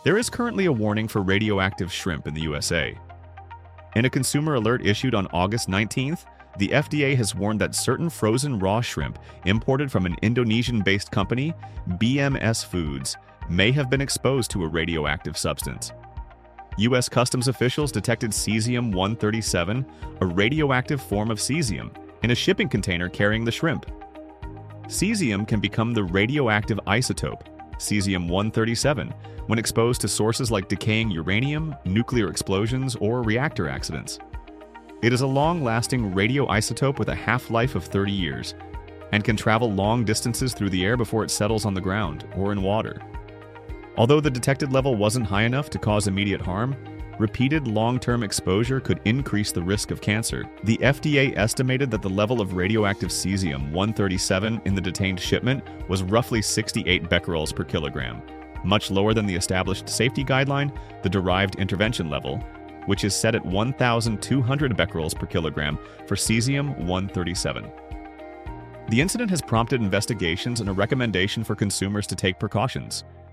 There is currently a warning for radioactive shrimp in the USA. In a consumer alert issued on August 19th, the FDA has warned that certain frozen raw shrimp imported from an Indonesian-based company, BMS Foods, may have been exposed to a radioactive substance. U.S. Customs officials detected cesium-137, a radioactive form of cesium, in a shipping container carrying the shrimp. Cesium can become the radioactive isotope, cesium-137, when exposed to sources like decaying uranium, nuclear explosions, or reactor accidents. It is a long-lasting radioisotope with a half-life of 30 years and can travel long distances through the air before it settles on the ground or in water. Although the detected level wasn't high enough to cause immediate harm, repeated long-term exposure could increase the risk of cancer. The FDA estimated that the level of radioactive cesium-137 in the detained shipment was roughly 68 becquerels per kilogram, much lower than the established safety guideline, the derived intervention level, which is set at 1,200 becquerels per kilogram for cesium-137. The incident has prompted investigations and a recommendation for consumers to take precautions.